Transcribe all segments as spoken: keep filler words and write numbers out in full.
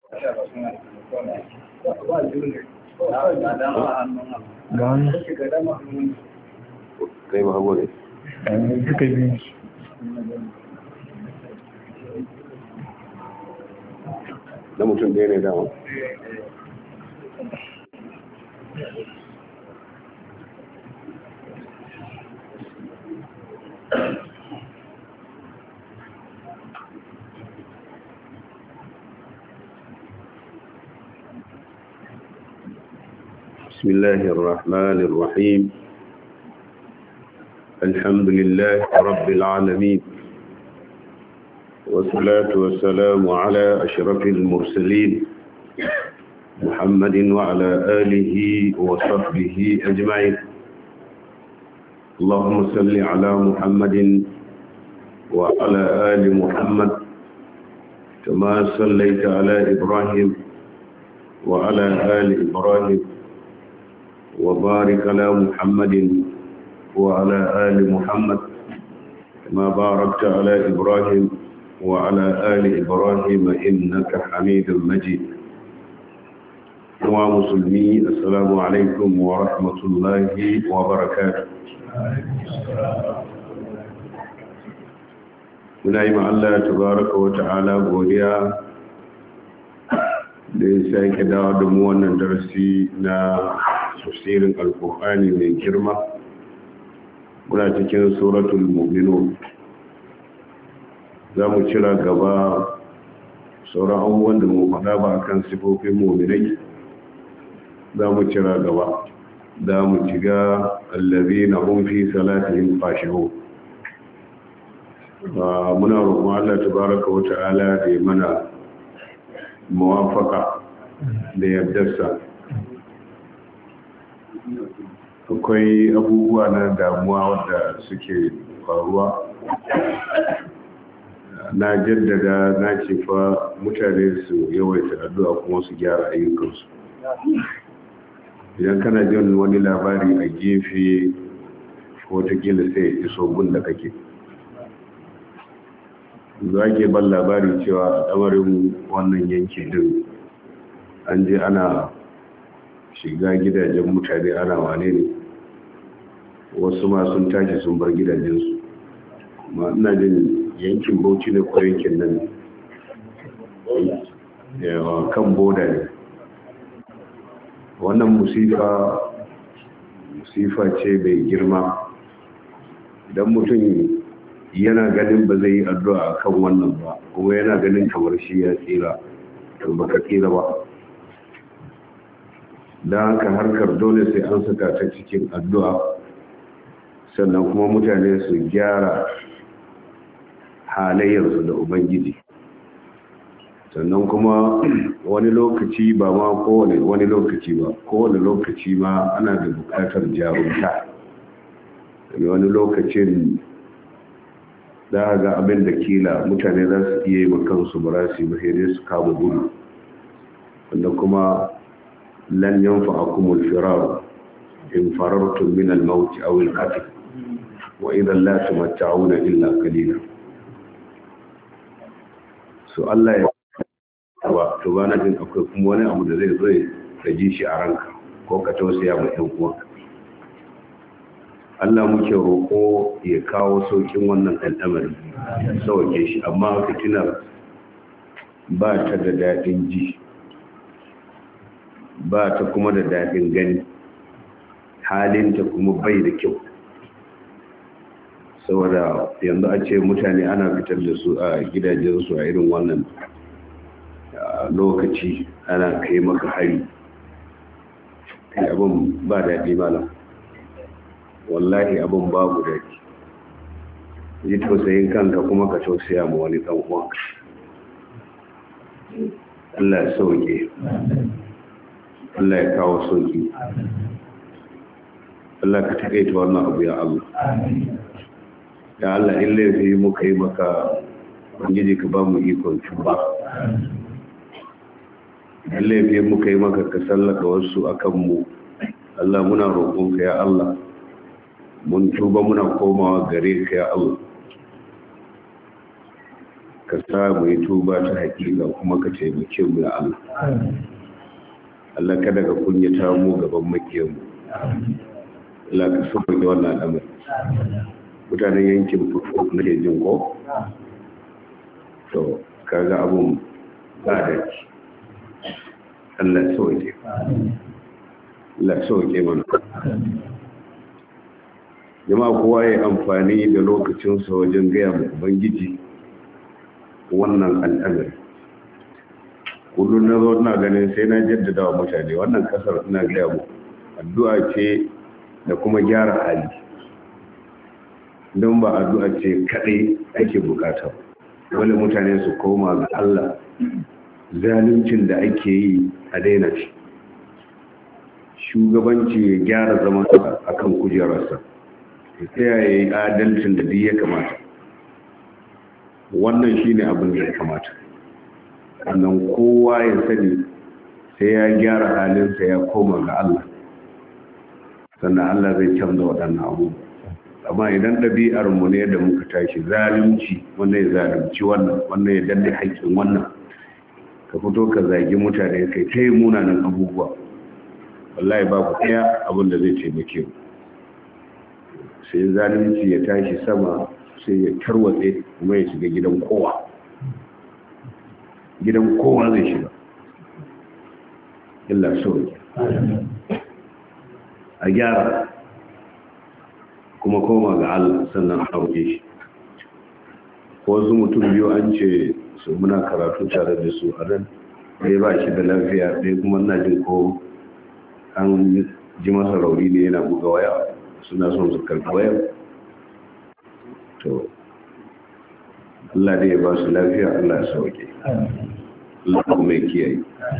kai ba hagu ne suka yi na mutum ɗaya ne dama بسم الله الرحمن الرحيم الحمد لله رب العالمين والصلاة والسلام على أشرف المرسلين محمد وعلى آله وصحبه أجمعين اللهم صل على محمد وعلى آل محمد كما صليت على إبراهيم وعلى آل إبراهيم وبارك على محمد وعلى آل محمد كما باركت على إبراهيم وعلى آل إبراهيم إنك حميد مجيد ومسلمين السلام عليكم ورحمة الله وبركاته muna yi Allah tabaraka wa ta'ala godiya da ya sake dawo da mu wannan darasi na tafsirin alkur'ani mai girma muna cikin suratul mu'minun za mu cira gaba sauran abubuwan da mu faɗa ba akan sifofin mu'minai za mu cira gaba za mu ciga allazina hum fi salatihim khashi'un muna roƙon Allah tabaraka wa ta'ala da ya mana muwafaka da yardarsa akwai abubuwa na damuwa wadda suke faruwa na jaddada na ce fa mutane su yawaita addu'a kuma su gyara ayyukansu idan kana jin wani labari a gefe watakila sai iso gun da kake za ke ban labari cewa ɗamarin wannan yanki din an je ana shiga gidajen mutane ana wane ne wasu ma sun tashi sun bar gidajensu ma ina jin yankin bauchi ne ko yankin nan yawa kan boda ne wannan musifa musifa ce mai girma idan mutum yana ganin ba zai yi addu'a kan wannan ba kuma yana ganin kamar shi ya tsira to baka tsira ba don haka harkar dole sai an saka ta cikin addu'a sannan kuma mutane su gyara halayyarsu da ubangiji sannan kuma wani lokaci ba ma kowane wani lokaci ba kowane lokaci ma ana da bukatar jarumta wani lokacin za ga abin da kila mutane za su iya yi makansu ba za su yi mahiri su kama gudu wanda kuma lan yanfa akumul firar in farartun min al-mauti aw al-qatl wa idan la tumatta'una illa qalila so Allah ya ba to bana jin akwai kuma wani abu da zai zo ya ji shi a ranka ko ka tausaya ma ɗan uwanka Allah muke roƙo ya kawo saukin wannan al'amari sauke shi amma fitinar ba ta da daɗin ji ba ta kuma da daɗin gani halinta kuma bai da kyau saboda yanzu a ce mutane ana fitar da su a gidajensu a irin wannan lokaci ana kai maka hari abin ba daɗi malam wallahi abin babu daɗi ji tausayin kanka kuma ka tausaya ma wani ɗan uwanka Allah ya sauke Allah ya kawo sauki Allah ka taƙaita wannan abu ya Allah ya Allah in laifi muka yi maka wangiji ka ba mu ikon tuba in laifi muka yi maka ka sallaka wasu akan mu Allah muna roƙonka ya Allah mun tuba muna komawa gare ka ya Allah ka ka samu yi tuba ta hakika kuma ka taimake mu ya Allah Allah kada ka kunyata mu gaban makiyanmu Allah ka sauke wannan al'amari mutanen yankin fufu na ke jin ko to kaga abun ba da ci Allah sauke Allah sauke mana jama'a kowa ya amfani da lokacinsa wajen gaya mu ubangiji wannan al'amari kullum na zo ina ganin sai na jaddada wa mutane wannan kasar ina gaya mu addu'a ce da kuma gyara hali don ba addu'a ce kadai ake bukata wani mutane su koma ga Allah zaluncin da ake yi a daina shi shugabanci ya gyara zaman akan kujerarsa ya yi adalcin da duk ya kamata wannan shine abin da ya kamata sannan kowa ya sani sai ya gyara halinsa ya koma ga Allah sannan Allah zai canza waɗannan abubuwa amma idan ɗabi'ar mu ne da muka tashi zalunci wannan ya zalunci wannan wannan ya danne haƙƙin wannan ka fito ka zagi mutane kai ta yi munanan abubuwa wallahi babu ɗaya abin da zai taimake mu sai zalunci ya tashi sama sai ya tarwatse kuma ya shiga gidan kowa gidan kowa zai shiga illa sauri a gyara kuma koma ga Allah sannan a roƙe shi wasu mutum biyu an ce su muna karatu tare da su a nan ɗaya ba shi da lafiya ɗaya kuma na jin ko an ji masa rauni ne yana buga waya suna son su karɓi waya to Allah dai ya ba su lafiya Allah ya sauke Allah kuma ya kiyaye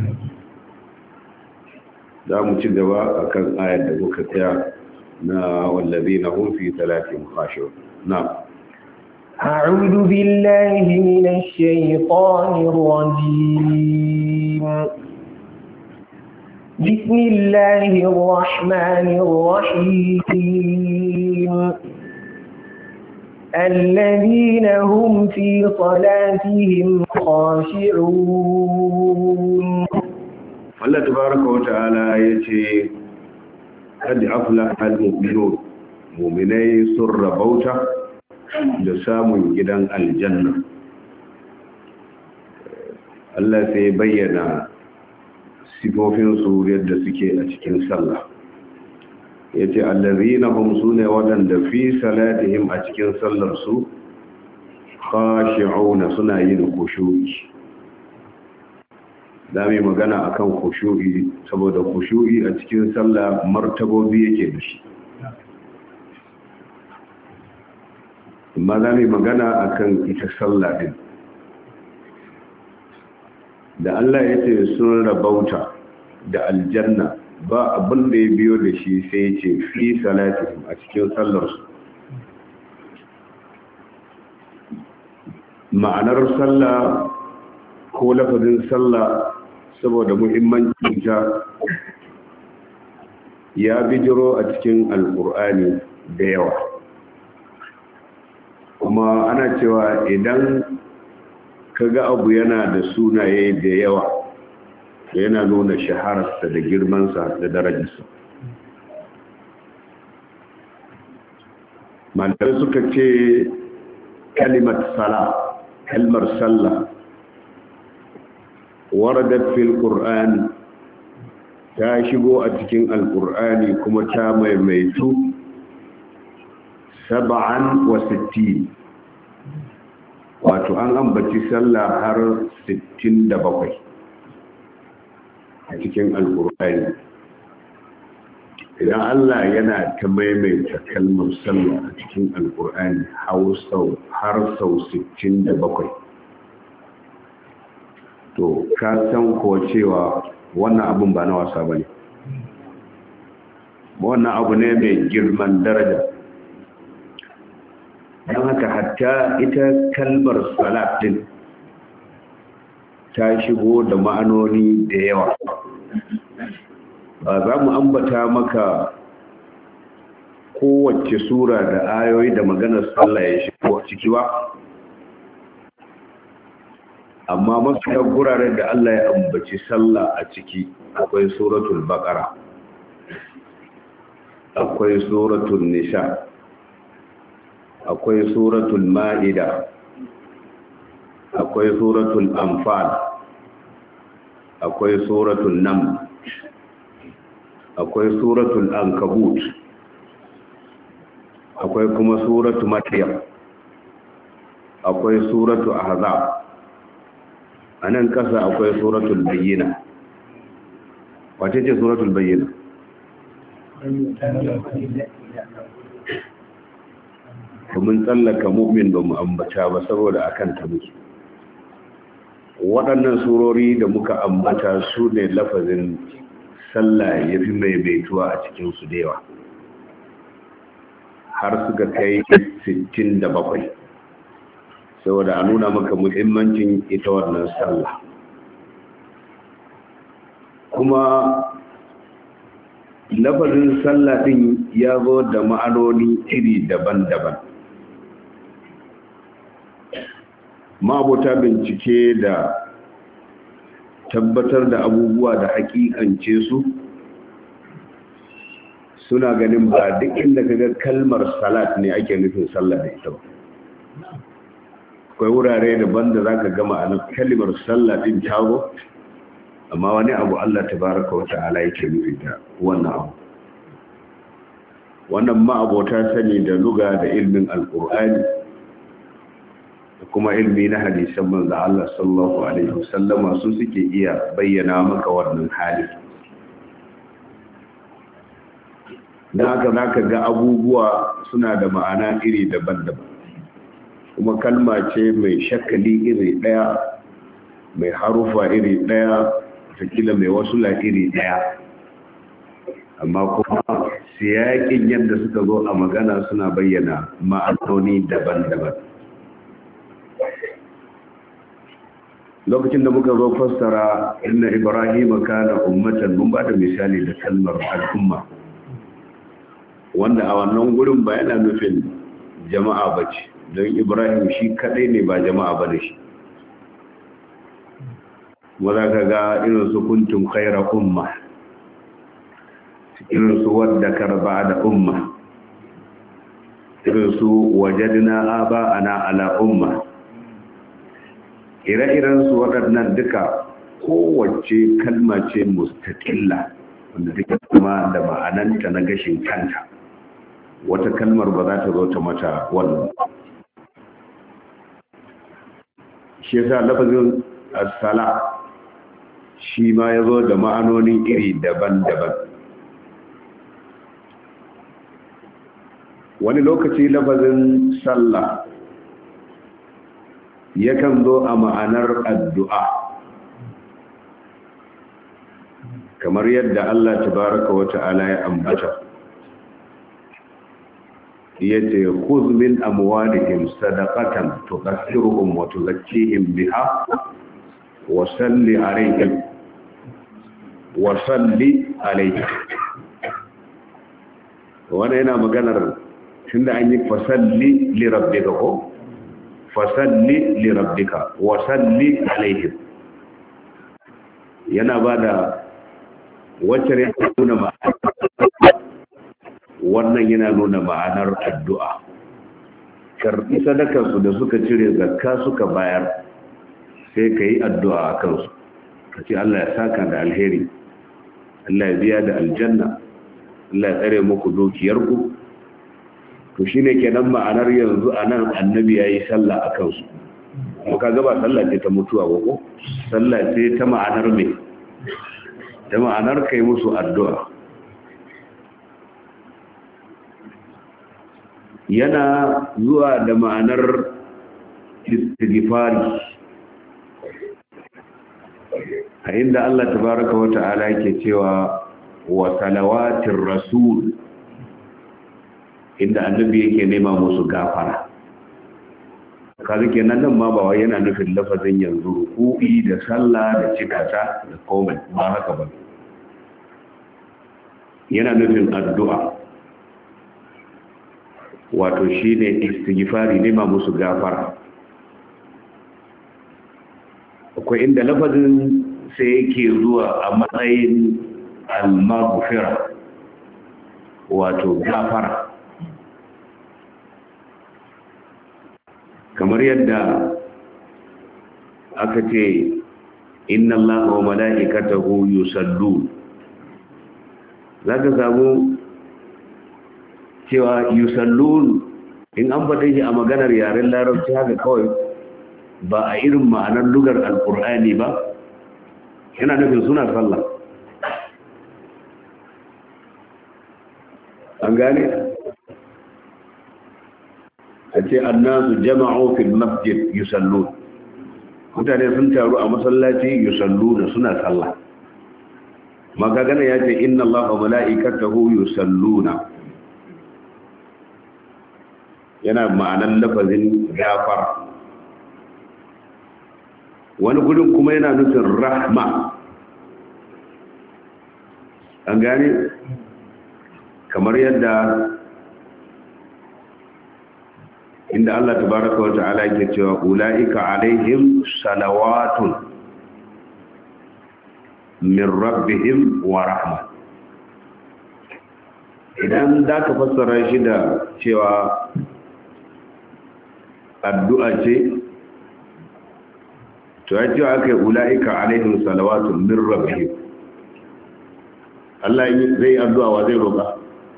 za mu ci gaba akan ayar da muka tsaya na wallazina hum fi salatihim khashi'un na أعوذ بالله من الشيطان الرجيم بسم الله الرحمن الرحيم الذين هم في صلاتهم خاشعون Allah tabaraka wa ta'ala yace kad aflaha al-mu'minun mu'minai sun rabauta da samun gidan aljanna Allah sai bayyana sifofin su yadda suke a cikin sallah yace allazina hum sune wadanda fi salatihim a cikin sallar su khashi'una suna yin khushu'i da mai magana akan khushu'i saboda khushu'i a cikin sallah martabobi yake da shi amma da mai magana akan ita sallah din da Allah ya ce sun rabauta da aljanna ba abin da ya biyo da shi sai ya ce fi salatihim a cikin sallarsu ma'anar sallah ko lafazin sallah saboda muhimmancin ta ya bijiro a cikin alkur'ani da yawa kuma ana cewa idan kaga abu yana da sunaye da yawa yana nuna shahararsa da girmansa da darajarsa malamai suka ce kalimat sala kalmar sallah waradat fil qur'an ta shigo a cikin alqur'ani kuma ta maimaitu sab'an wa sittin wato an ambaci sallah har sittin da bakwai a cikin alqur'ani idan Allah yana ta maimaita kalmar sallah a cikin alqur'ani har sau sittin da bakwai to ka san ko cewa wannan abun ba na wasa bane wannan abu ne mai girman daraja don haka hatta ita kalmar salat din ta shigo da ma'anoni da yawa ba za mu ambata maka kowace sura da ayoyi da maganar sallah ya shigo a ciki ba amma mafiya guraren da Allah ya ambaci sallah a ciki akwai suratul baqara, akwai suratul nisa, akwai suratul ma'ida, akwai suratul anfal, akwai suratul naml, akwai suratul ankabut, akwai kuma suratul maryam, akwai suratul ahzab. A nan ƙasa akwai suratul bayyina. Wace ce suratul bayyina? Mun tsallaka mu'min ba mu ambata ba saboda akan ta muke. Waɗannan surori da muka ambata su ne lafazin sallah ya fi maimaituwa a cikinsu da yawa, har suka kai sittin da bakwai. Saboda a nuna maka muhimmancin ita wannan sallah. Kuma lafazin sallah din ya zo da ma'anoni iri daban-daban. Ma'abota bincike da tabbatar da abubuwa da hakikance su suna ganin ba duk inda kaga kalmar salat ne ake nufin sallah da ita ba. Akwai wurare daban da zaka gama a kalmar sallah din tago, amma wani abu Allah tabaraka wa ta'ala yake nufi da wannan abu. Wannan ma'abota sani da luga da ilmin alqur'ani da kuma ilmi na hadisan manzo Allah sallallahu alaihi wasallama su suke iya bayyana maka wannan hali. Dan haka zaka ga abubuwa suna da ma'ana iri daban-daban. Kuma kalma ce mai shakali iri ɗaya, mai harufa iri ɗaya, takila mai wasula iri ɗaya, amma kuma siyakin yadda suka zo a magana suna bayyana ma'anoni daban-daban. Lokacin da muka zo fassara inna Ibrahim kana ummatan, mun ba da misali da kalmar al'umma, wanda a wannan gurin ba yana nufin jama'a bace, don Ibrahim shi kadai ne ba jama'a ba da shi. Maza ka ga irin su kuntum khaira umma, irin su wadda karba da umma, irin su wajadna aba ana ala umma. Ire-iren su waɗannan duka kowace kalma ce mustaqilla wanda take kuma da ma'ananta na gashin kanta. Wata kalmar ba za ta zo ta mata wannan. Shi yasa lafazin as-sala shi ma ya zo da ma'anoni iri daban-daban. Wani lokaci lafazin sallah yakan zo a ma'anar addu'a, kamar yadda Allah tabaraka wa ta'ala ya ambata. Yace khudh min amwalihim sadaqatan tuqassiruhum wa tuzakkihim biha wa salli alayhim wa salli alayhim. Wannan yana maganar tunda an yi fasalli li rabbika ko fasalli li rabbika wa salli alayhim, yana bada wacce ne nuna ma'ana, wannan yana nuna ma'anar addu'a. Karɓi sadakarsu da suka cire zakka suka bayar, sai ka yi addu'a a kansu, ka ce Allah ya saka da alheri, Allah ya biya da aljanna, Allah ya tsare muku dukiyarku. To shi ne kenan ma'anar yanzu a nan annabi ya yi sallah a kansu. Muka gaba sallah ce ta mutuwa ba ko? Sallah ce ta ma'anar mai? Ta ma'anar kai musu addu'a. Yana zuwa da ma'anar istighfari, a inda Allah tabaraka wa ta'ala yake cewa wa salawatir rasul, inda annabi yake nema musu gafara. Kaga kenan nan ma ba wai yana nufin lafazin yanzu ruku'i da sallah da cikata da komai ba haka ba, yana nufin addu'a, wato shine istighfari, nema musu gafara. akwai inda lafazin sai yake zuwa a matsayin al-maghfira wato gafara, kamar yadda aka ce inna allaha wa mala'ikatahu yusallun, zaka samu cewa yusallun in an faɗe shi a maganar yaren larabci haka kawai ba a irin ma'anar lugar alkur'ani ba, yana nufin suna sallah. an gane a ce annasu jama'u fil masjid yusallun, mutane sun taru a masallaci yusalluna suna sallah. maka gane ya ce inna allaha wa mala'ikatahu yusalluna, yana ma'anar lafazin gafar. wani gudun kuma yana nufin rahma, an gane kamar yadda inda Allah tabaraka wa ta'ala yake cewa ulaika alaihim salawatun min rabbihim wa rahma. idan da ka fassara shi da cewa addu'a ce, to ya cewa aka yi ula'ika alaihim salawatun min rabbihim, Allah zai addu'a wa zai roƙa?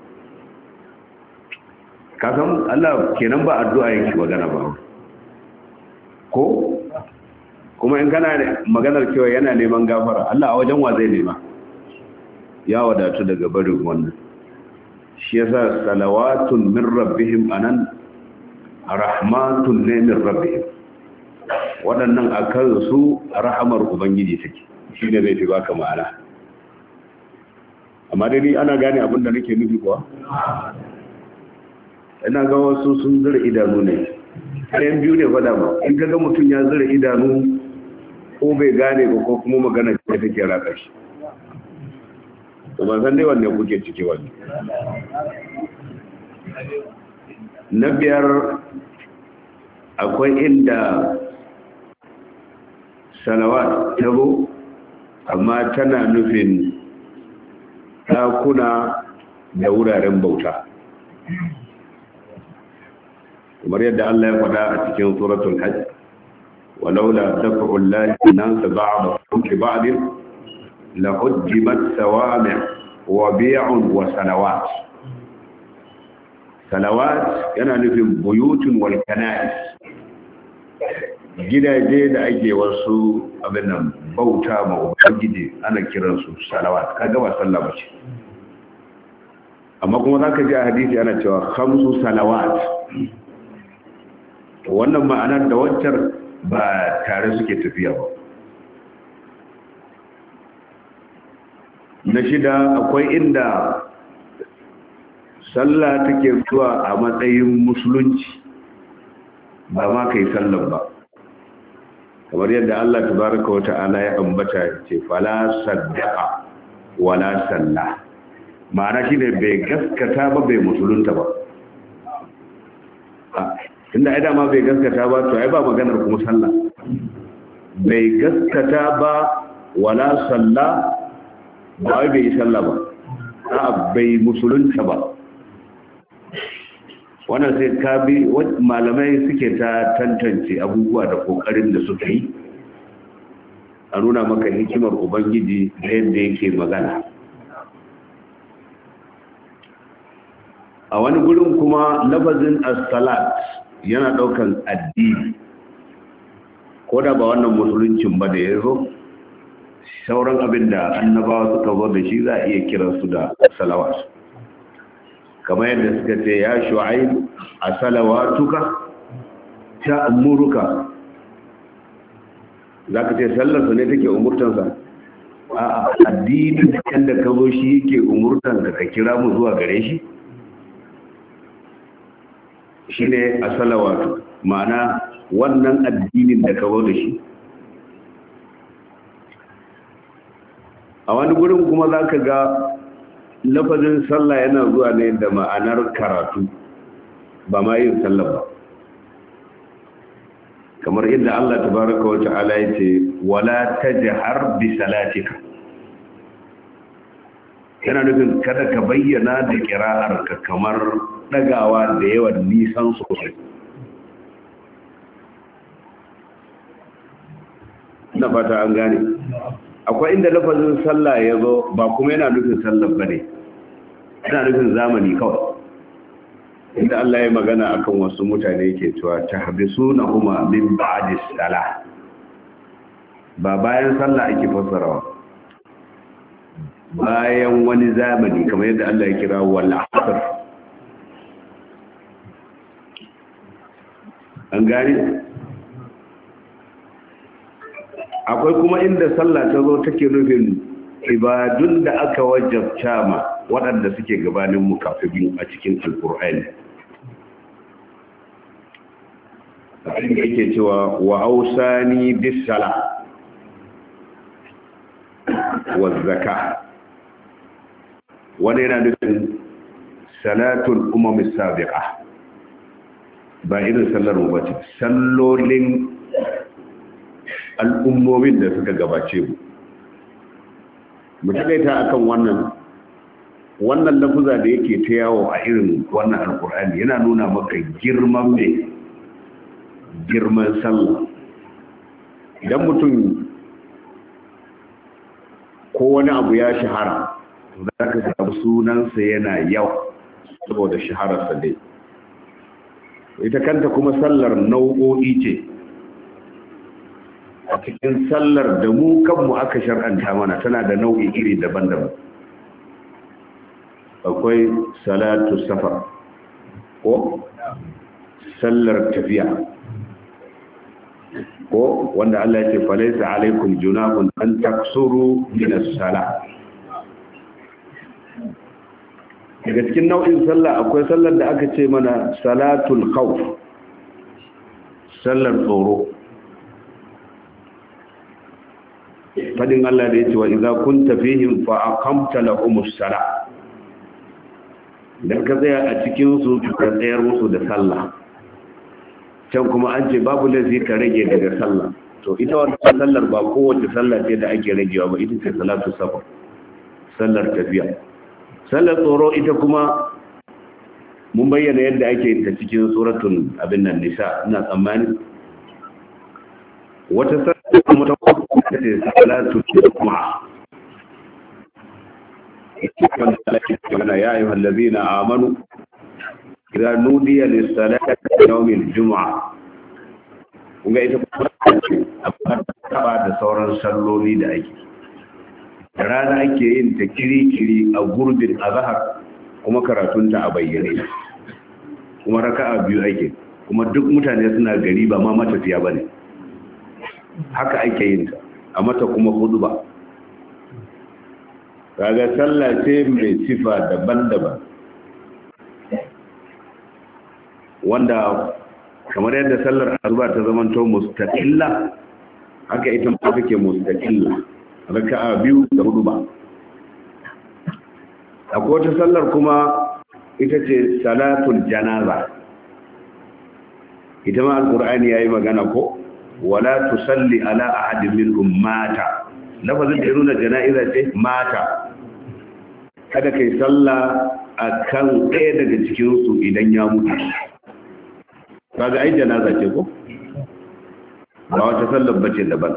kasan Allah kenan ba addu'a yake magana ba ko? kuma in kana maganar cewa yana neman gafara, Allah a wajen wa zai nema? ya wadatu daga barin wannan. shi yasa salawatun min rabbihim anan rahmatun ne min rabbihim, waɗannan a kansu rahamar ubangiji take, shi ne zai fi baka ma'ana. amma dai ana gane abin da nake nufi kuwa? ina ga wasu sun zira idanu ne, ɗayan biyu ne faɗa ba, in ga mutum ya zira idanu ko bai gane ba ko kuma magana ce take raka shi, to ban san dai wanne kuke ciki wani. na biyar akwai inda salawat tabo amma tana nufin ɗakuna da wuraren bauta, kamar yadda Allah ya faɗa a cikin suratul hajj walaula dafa'ul lahi nas ba'dahum li ba'd la hujjimat sawami' wa bi'un wa salawat. salawat yana nufin buyutun wal kana'is, gidaje da ake wasu abin nan bauta ma ubangiji ana kiransu salawat. kaga ba sallah bace, amma kuma zaka ji a hadisi ana cewa khamsu salawat. wannan ma'anar da waccar ba tare suke tafiya ba. na shida akwai inda sallah take zuwa a matsayin musulunci ba ma kai sallar ba, kamar yadda Allah tabaraka wa ta'ala ya ambata ce fala saddaqa wala salla, ma'ana shine bai gaskata ba bai musulunta ba. inda ai dama bai gaskata ba to ai ba maganar kuma sallah. bai gaskata ba wala salla, ba bai yi sallah ba, a bai musulunta ba. wannan sai ka bi malamai suke ta tantance abubuwa da kokarin da suka yi a nuna maka hikimar ubangiji da yadda yake magana. a wani gurin kuma lafazin as-salat yana daukan addini, ko da ba wannan musuluncin ba da yazo sauran abin da annabawa suka zo da shi za a iya kiransu da salawat. kamar yadda suka ce ya shu'aib a salawatuka ta amuruka, za ka ce sallarsa ne take umurtansa? a addini da ka zo shi yake umurtansa ka kira mu zuwa gare shi, shi ne a salawatu, ma'ana wannan addinin da ka zo da shi. a wani gurin kuma za ka ga lafazin sallah yana zuwa ne da ma'anar karatu ba ma yin sallah ba, kamar kamar inda Allah tabaraka wa ta'ala yace wala tajhar bi salatika, yana nufin kada ka bayyana da kira'arka kamar dagawa da yawan nisan sosai. na fata an gane. Akwai inda lafazin sallah ya zo ba kuma yana nufin sallah ba ne, yana nufin zamani kawai, inda Allah ya magana akan wasu mutane ke cewa ta habisu na kuma min ba'adis sala, ba bayan sallah ake fassarawa, bayan wani zamani kamar yadda Allah ya kira wal asr. An gane. Akwai kuma inda sallah ta zo take nufin ibadun da aka wajabta ma waɗanda suke gabanin mu kafin a cikin alƙur'ani. Abin da yake cewa wa ausani bis sala wa zakka, wani yana nufin salatul umam sabiqa, ba irin sallar mu bace, sallolin al'ummomin da suka gabace mu. Mu takaita akan wannan wannan lafuza da yake ta yawo a irin wannan alkur'ani yana nuna maka girman ne girman sallah. Idan mutum ko wani abu ya shahara, to za ka samu sunansa yana yawa saboda shahararsa dai. Ita kanta kuma sallar nau'o'i ce. A cikin sallar da mu kanmu aka shar'anta mana tana da nau'i iri daban-daban. Akwai salatu safar ko sallar tafiya, ko wanda Allah ya ce falaisa alaikum junahun an taksuru min as-salah. Daga cikin nau'in sallah akwai sallar da aka ce mana salatul khawf, sallar tsoro. Fadin Allah da ya ce wa idza kunta fihim fa aqamta lahumus salah, idan ka tsaya a cikin su ka tsayar musu da sallah. Can kuma an ce babu laifi ka rage daga sallah. To ita wannan sallar ba kowace sallah ce da ake ragewa ba, ita ce salatu safar, sallar tafiya. Sallar tsoro ita kuma mun bayyana yadda ake yin ta cikin suratul abin nan nisa, ina tsammani. Wata sallar kuma ta ce salatu juma'a. Ita ya ayyuhal ladina amanu idza nudiya lis-salati yawmil jumu'a. Kunga ita kuma ba da sauran salloli da ake. Da rana ake yin ta kiri-kiri a gurbin azhar, kuma karatunta a bayyane, kuma raka'a biyu ake, kuma duk mutane suna gari ba ma matafiya bane. Haka ake yin ta, a mata kuma huduba. Kaga sallah ce mai sifa daban-daban, wanda kamar yadda sallar asuba ta zamanto mustaqilla, haka ita ma take mustaqilla, raka'a biyu da huduba. Akwai wata sallar kuma ita ce salatul janaza. Ita ma alqur'ani yayi magana ko wala tusalli ala ahadin minhum mata, lafazin da nuna jana'iza ce mata. Kada kai sallah akan ɗaya daga cikin su idan ya mutu. Kaga ai janaza ce ko ba wata sallar bace daban.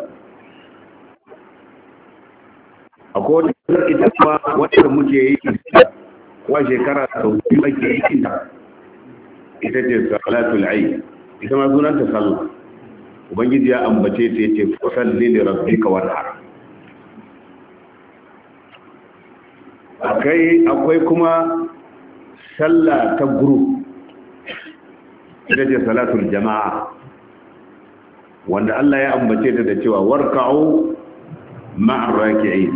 Akwai wata sallar ita kuma wacce muke yi kuma shekara sau biyu ake yi ta, ita ce salatul aid. Ita ma sunanta sallah. Ubangiji ya ambace ta yace fasalli li rabbika wanhar. Akai akwai kuma sallah ta group, ita ce salatul jama'a, wanda Allah ya ambace ta da cewa warka'u ma'ar raki'in.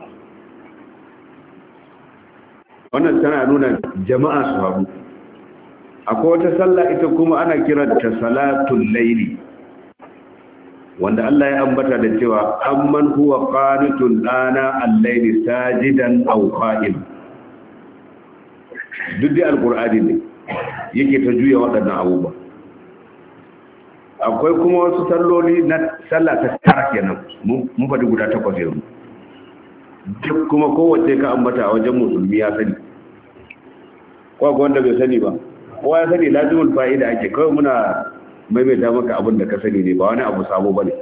Wannan tana nuna jama'a su haɗu. Akwai wata sallah ita kuma ana kiranta salatul laili, wanda Allah ya ambata da cewa amman huwa qanitun ana al-layli sajidan aw qa'im. Duk da alqur'ani ne yake ta juya waɗannan abubuwa. akwai kuma wasu salloli na sallah ta tara kenan mun faɗi guda takwas yanzu duk kuma kowace ka ambata a wajen musulmi ya sani ko wanda bai sani ba kowa ya sani lazimul fa'ida ake kawai muna maimaita maka abin da ka sani ne ba wani abu sabo bane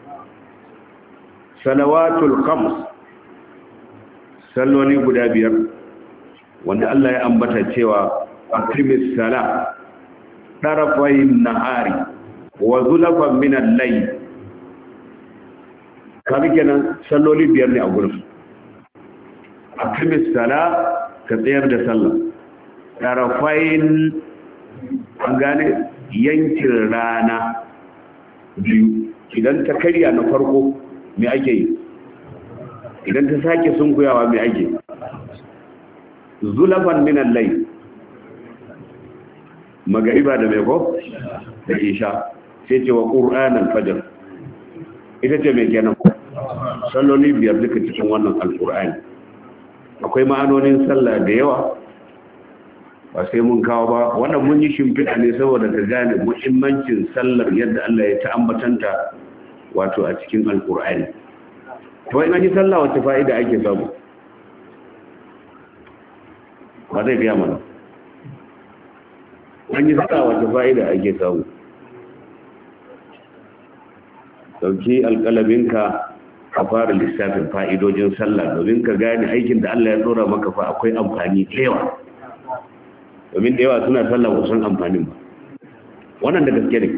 salawatul khams salloli guda biyar wanda Allah ya ambata cewa aqimis sala tarafayn nahari wa zulafan min al-layl kabi kenan salloli biyar ne a gurin aqimis sala ka tsayar da sallah tarafayn an gane yankin rana biyu idan ta karya na farko me ake yi idan ta sake sunkuyawa me ake zulafan min al-layl magariba da mai ko da isha sai ce wa qur'an al-fajr ita ce mai kenan salloli biyar duka cikin wannan alqur'ani akwai ma'anonin sallah da yawa ba sai mun kawo ba wannan mun yi shimfiɗa ne saboda ka gane muhimmancin sallar yadda Allah ya ta'ambatanta wato a cikin alqur'ani to ina ji sallah wace fa'ida ake samu ba zai biya mana an yi sallah wace fa'ida ake samu dauki alƙalaminka a fara lissafin fa'idojin sallah domin ka gane aikin da Allah ya tsora maka fa akwai amfani da yawa domin da yawa suna sallah ba san amfanin ba wannan da gaske ne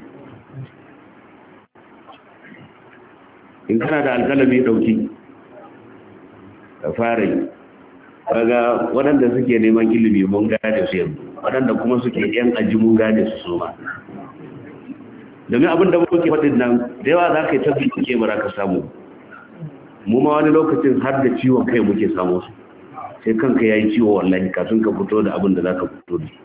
in kana da alƙalami dauki ka fara yi kaga waɗanda suke neman ilimi mun gane su yanzu waɗanda kuma suke yan aji mun gane su su ma domin abin da muke faɗin nan da yawa za ka yi tabbin ke bara ka samu mu ma wani lokacin har da ciwon kai muke samu su sai kanka ya yi ciwo wallahi kafin ka fito da abin da za ka fito da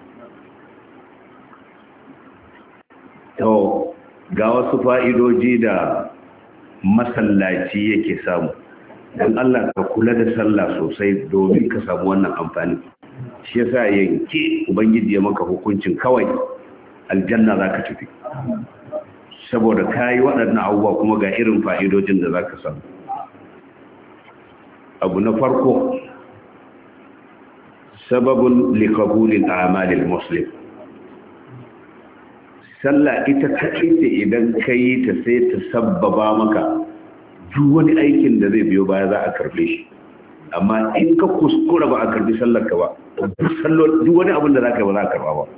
to ga wasu fa'idoji da masallaci yake samu don Allah ka kula da sallah sosai domin ka samu wannan amfani shi yasa yanke ubangiji ya maka hukuncin kawai aljanna za ka tafi saboda ka yi waɗannan abubuwa kuma ga irin fa'idojin da za ka samu abu na farko sababin likabulin amalin muslim sallah ita kaɗai ce idan ka yi ta sai ta sabbaba maka duk wani aikin da zai biyo baya za a karbe shi amma in ka kuskura ba a karbi sallar ka ba duk wani abin da za ka yi ba za a karba ba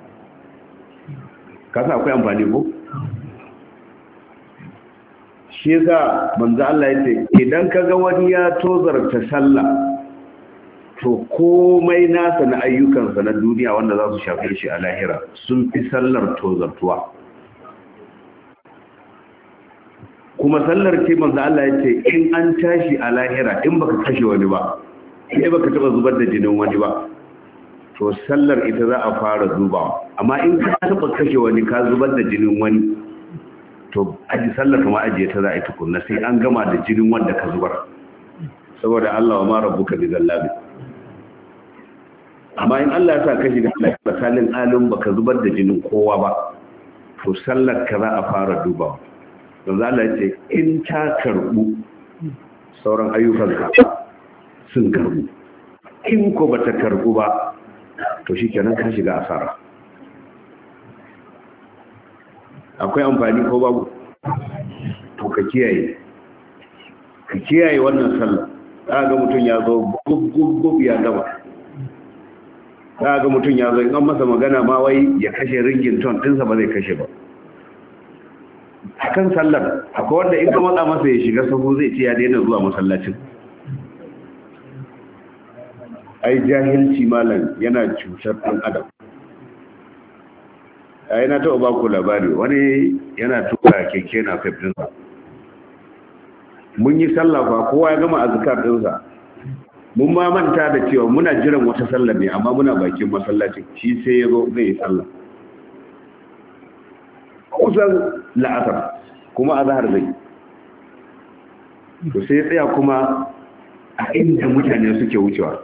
kasa akwai amfani ko shi yasa manzo Allah ya ce idan kaga wani ya tozarta sallah to komai nasa na ayyukansa na duniya wanda za su shafe shi a lahira sun fi sallar tozartuwa kuma sallar ce manzo Allah ya ce in an tashi a lahira in baka kashe wani ba in baka taba zubar da jinin wani ba to sallar ita za a fara zubawa amma in ka taba kashe wani ka zubar da jinin wani to aji sallar kuma ajiye ta za a yi tukunna sai an gama da jinin wanda ka zubar saboda Allah wa ma rabbuka bi zallabi amma in Allah ya sa ka shiga misalin alim baka zubar da jinin kowa ba to sallar ka za a fara dubawa don za Allah ya ce in ta karbu sauran ayyukanka sun karbu in ko bata karbu ba to shi kenan ka shiga asara akwai amfani ko babu to ka kiyaye ka kiyaye wannan sallah za ga mutum ya zo gub ya gaba za ga mutum ya zo in an masa magana ma wai ya kashe ringin ton ɗinsa ba zai kashe ba akan sallar akwai wanda in ka matsa masa ya shiga sahu zai ce ya daina zuwa masallacin ai jahilci malam yana cutar ɗan adam ai na taɓa baku labari wani yana tuka keke na fifinsa mun yi sallah fa kowa ya gama azkar ɗinsa mun ma manta da cewa muna jiran wata sallah ne amma muna bakin masallacin shi sai ya zo zai yi sallah kusan la'asar kuma azhar zai to sai ya tsaya kuma a inda mutane suke wucewa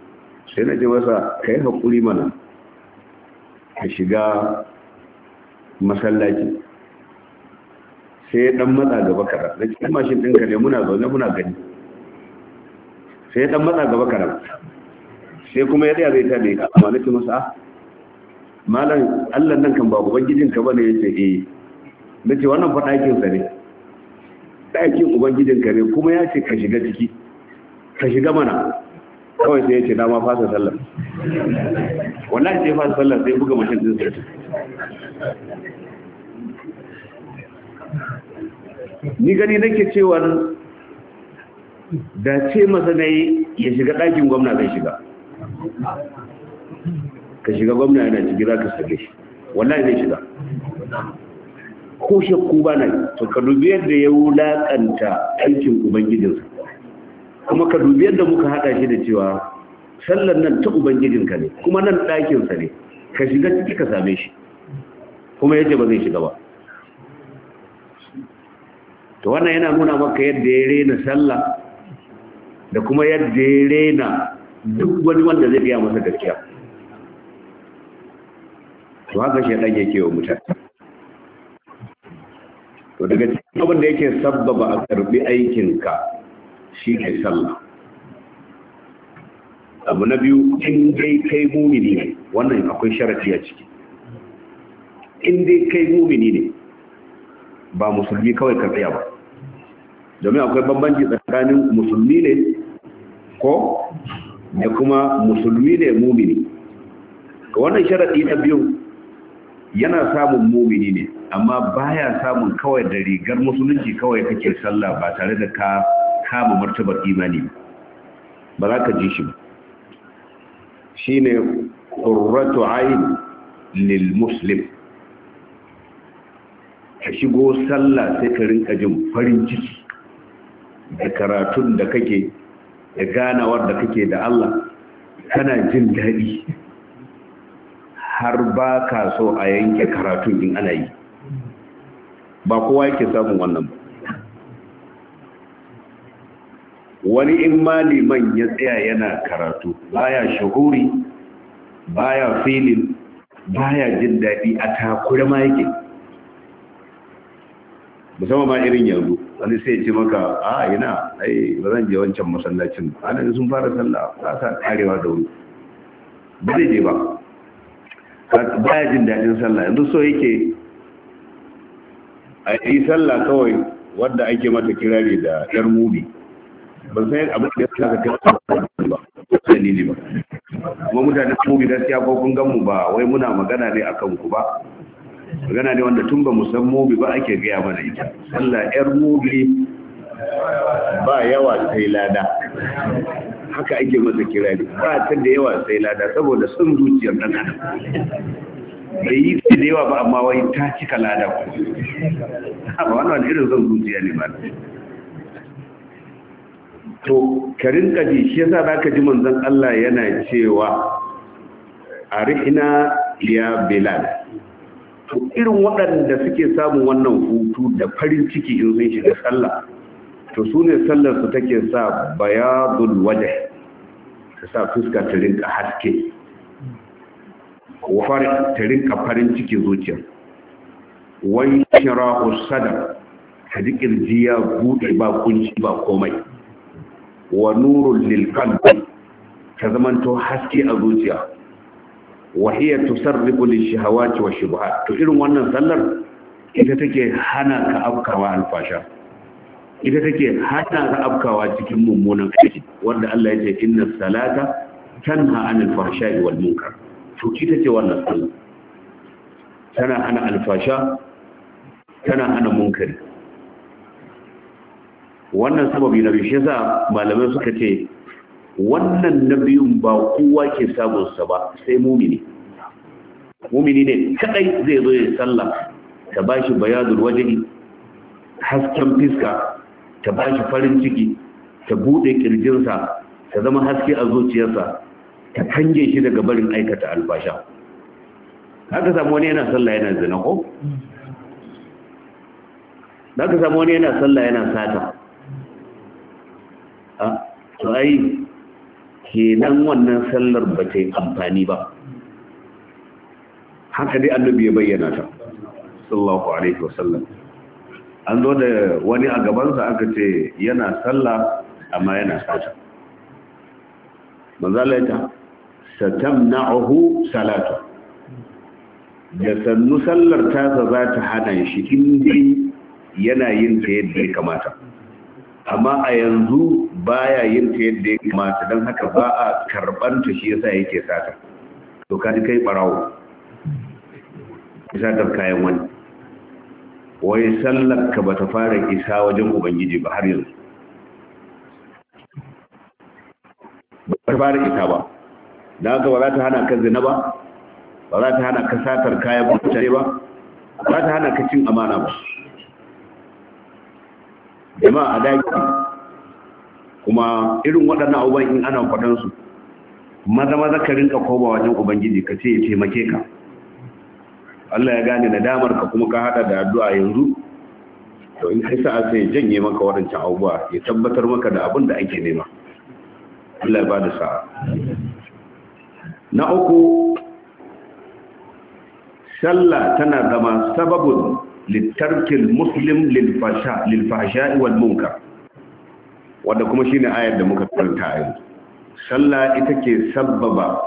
sai na ce masa ka yi haƙuri mana ka shiga masallaci sai dan matsa gaba kada da cikin mashin ɗinka ne muna zaune muna gani sai dan matsa gaba kada sai kuma ya tsaya zai ta ne amma nake masa malam Allah nan kan ba ubangijinka bane yace eh nace wannan fa ɗakin sa ne ɗakin ubangijinka ne kuma ya ce ka shiga ciki ka shiga mana kawai sai ya ce dama fasa sallar wallahi sai fasa sallar sai buga mashin din sai ni gani nake cewa da ce masa nayi ya shiga ɗakin gwamna zai shiga ka shiga gwamna yana ciki za ka sage shi wallahi zai shiga ko shakku ba na to ka dubi yadda ya wulaƙanta aikin ubangijinsa kuma ka dubi yadda muka haɗa shi da cewa sallar nan ta ubangijinka ne kuma nan ɗakinsa ne ka shiga ciki ka same shi kuma yace ba zai shiga ba to wannan yana nuna maka yadda ya rena sallah da kuma yadda ya rena duk wani wanda zai biya masa gaskiya to haka shi ɗan yake wa mutane to daga cikin abin da yake sabbaba a karbi aikinka shi ke sallah abu na biyu in dai kai mumini ne wannan akwai sharadi a ciki in dai kai mumini ne ba musulmi kawai ka tsaya ba domin akwai bambanci tsakanin musulmi ne ko da kuma musulmi ne mumini wannan sharadi na biyu yana samun mumini ne amma baya samun kawai da rigar musulunci kawai kake sallah ba tare da ka kama martabar imani ba za ka ji shi ba shine qurratu ayn lil muslim ka shigo sallah sai ka rinka jin farin ciki da karatun da kake da ganawar da kake da Allah kana jin daɗi har ba ka so a yanke karatun in ana yi ba kowa yake samun wannan ba wani in maliman ya tsaya yana karatu baya shahuri baya filin baya jin daɗi a takura ma yake musamman ma irin yanzu wani sai ce maka a yana ai ba zan je wancan masallacin ana sun fara sallah ba sa karewa da wuri ba zai je ba baya jin daɗin sallah yanzu so yake a yi sallah kawai wadda ake mata kirari da yar mudi ban san abin da ya saka kai ba dalili ba kuma mutanen mudi gaskiya ko kun gan mu ba wai muna magana ne akan ku ba magana ne wanda tun ba mu san mudi ba ake gaya mana ita sallah yar mudi ba yawa sai lada haka ake masa kirari ba ta da yawa sai lada saboda son zuciyar dan adam bai yi da yawa ba amma wai ta cika lada ku ba wannan irin son zuciya ne ba to karin kaji shi yasa zaka ji manzon Allah yana cewa arihna ya bilal to irin waɗanda suke samun wannan hutu da farin ciki in sun shiga sallah to su ne sallar su take sa bayadul wajh ta sa fuska ta rinka haske wa fari ta rinka farin ciki zuciya wai sharahu sadar ta dikirji ya bude ba kunci ba komai wa nurul lil qalbi ta zamanto haske a zuciya wa hiya tusarrifu lish shahawati wash shubuhat to irin wannan sallar ita take hana ka afkawa alfasha ita take hana ka afkawa cikin mummunan aiki wanda Allah ya ce inna salata tanha anil fahsha'i wal munkar to ita ce wannan sallar tana hana alfasha tana hana munkari wannan sababi na biyu shi yasa malamai suka ce wannan na biyun ba kowa ke samun sa ba sai mumini mumini ne kadai zai zo ya sallah ta bashi bayadul wajhi hasken fiska ta bashi farin ciki ta bude kirjinsa ta zama haske a zuciyarsa ta kange shi daga barin aikata albasha haka samu wani yana sallah yana zina ko haka samu wani yana sallah yana sata a to ai kenan wannan sallar ba ta yi amfani ba haka dai annabi ya bayyana ta sallallahu alaihi wasallam. An zo da wani a gabansa aka ce yana sallah amma yana sata. Manzalaita satamna'uhu salatu, da sannu sallar tasa za ta hana shi inda yana yin ta yadda ya kamata, amma a yanzu baya yin ta yadda ya kamata, don haka ba a karɓanta shi yasa yake sata. To kaji kai ɓarawo satar kayan wani, wai sallar ka ba ta fara isa wajen ubangiji ba har yanzu, ba ta fara isa ba. Da haka ba za ta hana ka zina ba, ba za ta hana ka satar kayan mutane ba, ba za ta hana ka cin amana ba. Jama'a a daki kuma irin waɗannan abubuwan in ana kwaɗansu, maza maza ka rinka koma wajen ubangiji ka ce ya taimake ka. Allah ya gane nadamar ka kuma ka hada da addu'a yanzu, to in kai sa'a sai ya janye maka waɗancan abubuwa, ya tabbatar maka da abin da ake nema. Allah ya bada sa'a. Na uku, sallah tana zama sababun littarkil muslim lil fahsha'i wal munkar, wanda kuma shine ayar da muka karanta a yanzu. Sallah ita ke sabbaba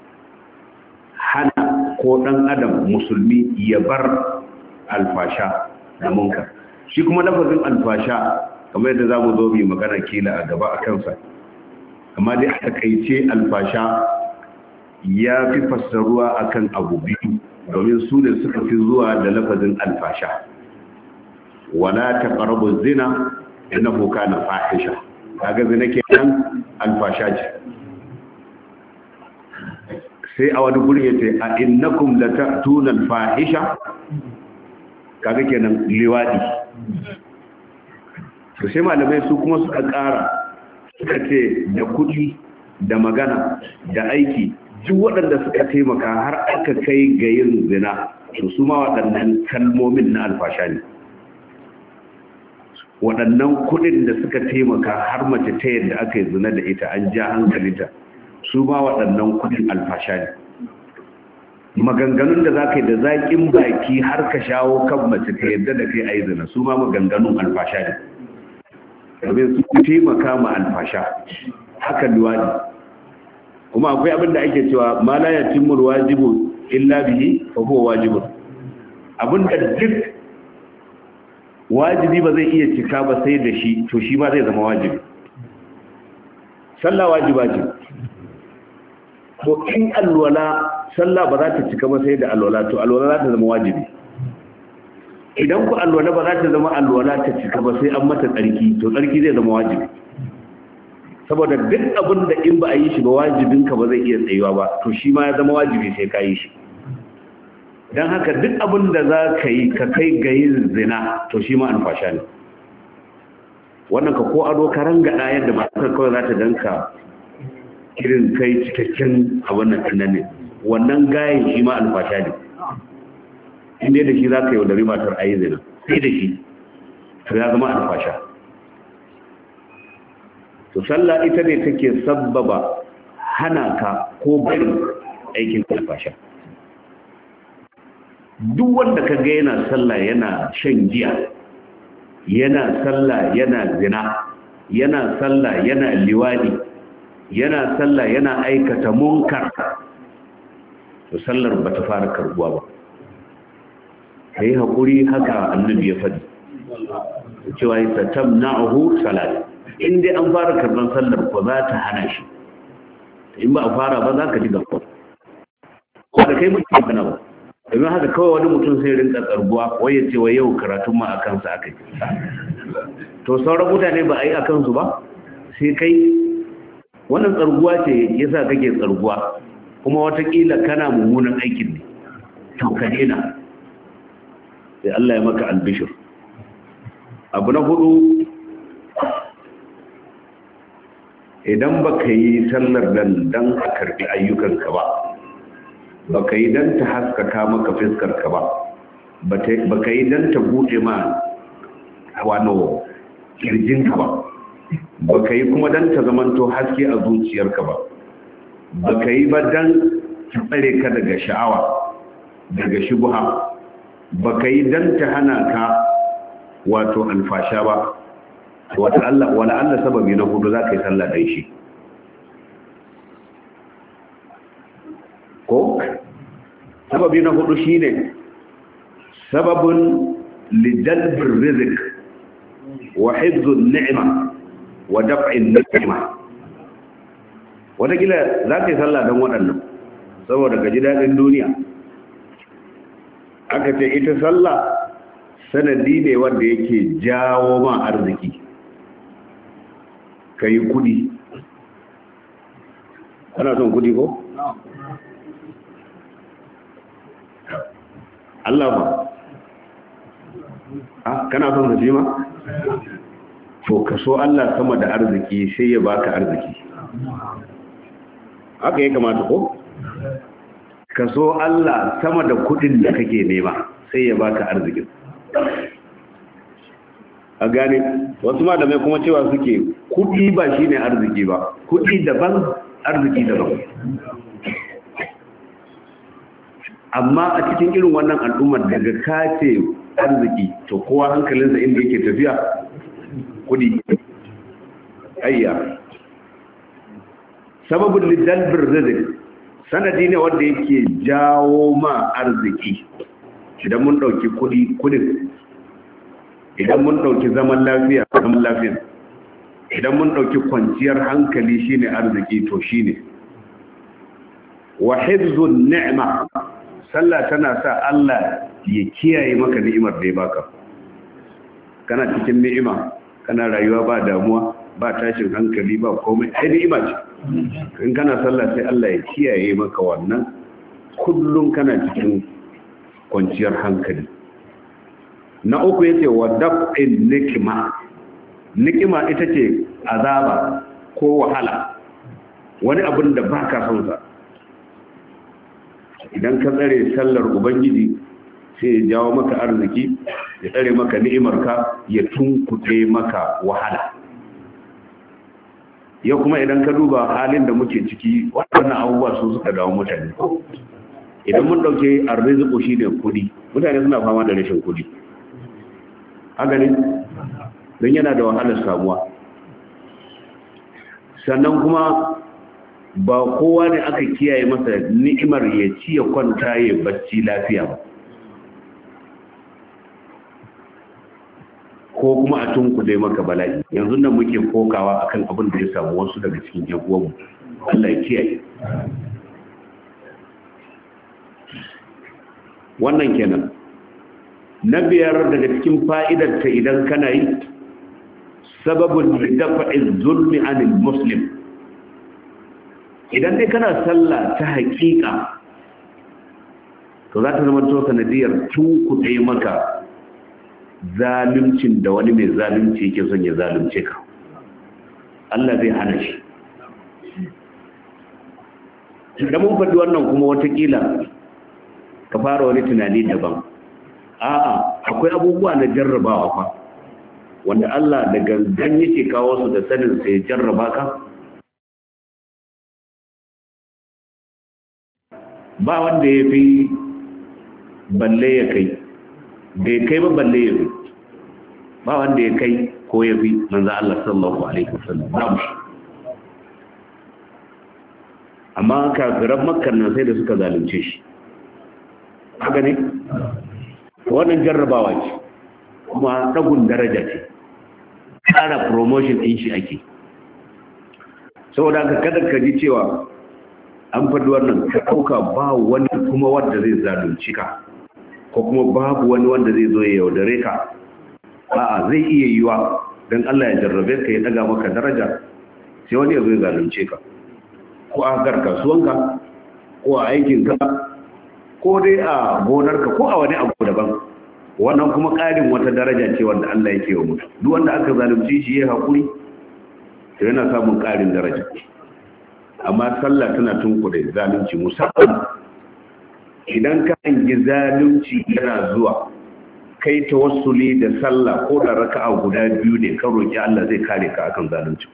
hana ko dan adam musulmi ya bar alfasha da munkar. Shi kuma lafazin alfasha kamar yadda zamu zo mu magana kila a gaba a kansa, amma dai a takaice alfasha ya fi fassaruwa akan abu biyu, domin su ne suka fi zuwa da lafazin alfasha. Wala taqrabu zina innahu kana fahisha, kaga zina kenan alfasha ce. Sai a wani guri yace a innakum lata'tuna alfahisha, kaga kenan liwadi. To sai malamai su kuma suka ƙara suka ce da kuɗi da magana da aiki, duk waɗanda suka taimaka har aka kai ga yin zina, to su ma waɗannan kalmomin na alfasha ne. Waɗannan kuɗin da suka taimaka har mace ta yadda aka yi zina da ita an ja hankalinta, su ma waɗannan kuɗin alfasha ne. Maganganun da za ka yi da zaƙin baki har ka shawo kan mace ta yadda da kai a yi zina, su ma maganganun alfasha ne. Domin su taimaka ma alfasha, haka luwaɗi. Kuma akwai abin da ake cewa ma la yatimul wajibu illa bihi fa huwa wajibun. Abin da duk wajibi ba zai iya cika ba sai da shi, to shi ma zai zama wajibi. Sallah wajiba ce. To in alwala, sallah ba za ta cika ba sai da alwala, to alwala za ta zama wajibi. Idan ku alwala ba za ta zama alwala ta cika ba sai an mata tsarki, to tsarki zai zama wajibi. Saboda duk abin da in ba a yi shi ba wajibinka ba zai iya tsayuwa ba, to shi ma ya zama wajibi sai ka yi shi. Don haka duk abin da za ka yi ka kai ga yin zina, to shi ma alfasha ne. Wannan ka ko ado ka rangada yadda matar kawai za ta danka irin kai cikakken a wannan tunan ne, wannan gayin shi ma alfasha ne. Inda da shi za ka yi wadari matar a yi zina, sai da shi, to ya zama alfasha. To sallah ita ne take sabbaba hana ka ko bari aikin alfasha. Duk wanda ka ga yana sallah yana shan giya, yana sallah yana zina, yana sallah yana liwadi, yana sallah yana aikata munkar, to sallar ba ta fara karbuwa ba. Kai hakuri, haka annabi ya faɗi cewa ya tamna'uhu salat. In dai an fara karban sallar ko za ta hana shi, in ba a fara ba za ka ji gaba. Ko da kai mutum kana ba, domin haka kawai wani mutum sai rinka tsarguwa wai ya ce wa yau karatun ma a kansa aka yi. To sauran mutane ba a yi a kansu ba, sai kai wannan tsarguwa ce ya sa kake tsarguwa, kuma watakila kana mummunan aikin ne, to ka daina, sai Allah ya maka albishir. Abu na hudu, idan ba ka yi sallar dan dan a karbi ayyukanka ba, ba ka yi dan ta haskaka maka fiskarka ba, ba ka yi dan ta buɗe ma wano kirjinka ba, ba ka yi kuma dan ta zamanto haske a zuciyarka ba, ba ka yi ba dan ta tsare ka daga sha'awa, daga shubha, baka yi dan ta hana ka wato alfasha ba, wata Allah wala Allah sababi na hudu za ka yi sallah dan shi ko sababi na hudu shine sababun lijalbir rizq wa hifdhun ni'ma wa daf'in ni'ma. Wata kila za ka yi sallah dan waɗannan saboda ka ji daɗin duniya. Aka ce ita sallah sanadi ne wanda yake jawo ma arziki, ka yi kudi. Kana son kudi ko? Allah ba ah kana son haji ma to ka so Allah sama da arziki sai ya baka arziki. Haka ya kamata ko ka so Allah sama da kudin da kake nema sai ya baka arziki. A gane wasu malamai kuma cewa suke kudi ba shine arziki ba, kudi daban arziki daban. Amma a cikin irin wannan al'ummar daga kace arziki to kowa hankalinsa inda yake tafiya kudi. Ayya sababul lidalbir rizq sanadi ne wanda yake jawo ma arziki. Idan mun dauki kudi kudin, idan mun dauki zaman lafiya zaman lafiya, idan mun dauki kwanciyar hankali shine arziki to shine. Wa hifzun ni'ma, sallah tana sa Allah ya kiyaye maka ni'imar da ya baka. Kana cikin ni'ima, kana rayuwa ba damuwa, ba tashin hankali, ba komai, ai ni'ima ce. In kana sallah sai Allah ya kiyaye maka wannan, kullum kana cikin kwanciyar hankali. Na uku yace wa daf'in nikma. Nikma ita ce azaba ko wahala, wani abin da baka son sa. Idan ka tsare sallar ubangiji sai ya jawo maka arziki, ya tsare maka ni'imarka, ya tunkuɗe maka wahala. Yau kuma idan ka duba halin da muke ciki, waɗannan abubuwa su suka dawo mutane. Idan mun ɗauke arziku shi ne kudi, mutane suna fama da rashin kudi. Haka ne? Don yana da wahalar samuwa. Sannan kuma ba kowa ne aka kiyaye masa ni'imar ya ci ya kwanta ya bacci lafiya ba, ko kuma a tunkuɗe maka bala'i. Yanzu nan muke kokawa akan abin da ya samu wasu daga cikin yan uwanmu. Allah ya kiyaye. Wannan kenan. Na biyar daga cikin fa'idar ta idan kana yi sababun dafa'i zulmi anil muslim. Idan dai kana sallah ta haƙiƙa to za ta zama to sanadiyar tunkuɗe maka zaluncin da wani mai zalunci yake son ya zalunce ka. Allah zai hana shi. Da mun faɗi wannan kuma watakila ka fara wani tunani daban. A'a, akwai abubuwa na jarrabawa fa wanda Allah da gangan yake kawo su da sanin sai ya jarraba ka. Ba wanda ya fi balle ya kai, bai kai ba balle ya fi, ba wanda ya kai ko ya fi manzo Allah sallallahu alaihi wasallam. Babu shi. Amma kafiran Makka nan sai da suka zalunce shi. Haka ne? Wannan jarrabawa ce, kuma ɗagun daraja ce, ƙara promotion ɗin shi ake. Saboda haka kada ka ji cewa an faɗi wannan ka ɗauka ba wani kuma wanda zai zalunci ka, ko kuma babu wani wanda zai zo ya yaudare ka. A'a, zai iya yiwa don Allah ya jarrabe ka ya ɗaga maka daraja sai wani ya zo ya zalunce ka, ko a harkar kasuwanka, ko a aikinka, ko dai a gonarka, ko a wani abu daban. Wannan kuma ƙarin wata daraja ce wanda Allah yake wa mutum. Duk wanda aka zalunci shi ya haƙuri to yana samun ƙarin daraja. Amma sallah tana tunkuɗe zalunci, musamman idan ka hangi zalunci yana zuwa, kai tawassuli da sallah ko da raka'a guda biyu ne ka roki Allah zai kare ka akan zalunci.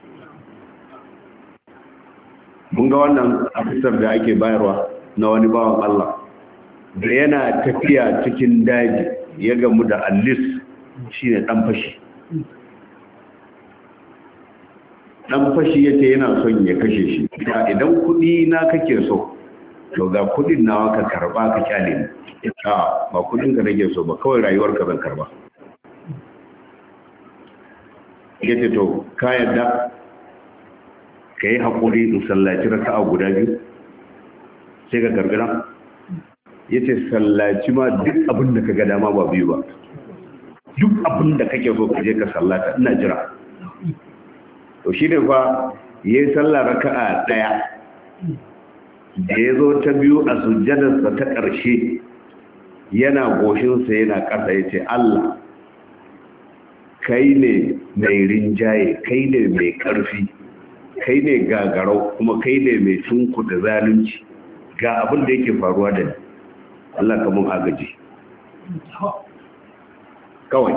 Mun ga wannan afisar da ake bayarwa na wani bawan Allah da yana tafiya cikin daji ya gamu da allis shine dan fashi dan fashi yace yana son ya kashe shi idan kudi na kake so to ga kudin nawa ka karba ka kyale ni a ba kudin ka nake so ba kawai rayuwar ka zan karba yace to ka yadda kai hakuri in sallaci raka'a guda biyu sai ka karbi nan yace sallaci ma duk abin da kaga dama ba biyu ba duk abin da kake so ka je ka sallata ina jira to shi ne fa yayi sallar raka'a daya da ya zo ta biyu a sujjadarsa ta ƙarshe yana goshinsa yana ƙasa ya ce Allah kai ne mai rinjaye kai ne mai ƙarfi kai ne gagarau kuma kai ne mai tunku da zalunci ga abin da yake faruwa da ni Allah ka mun agaji kawai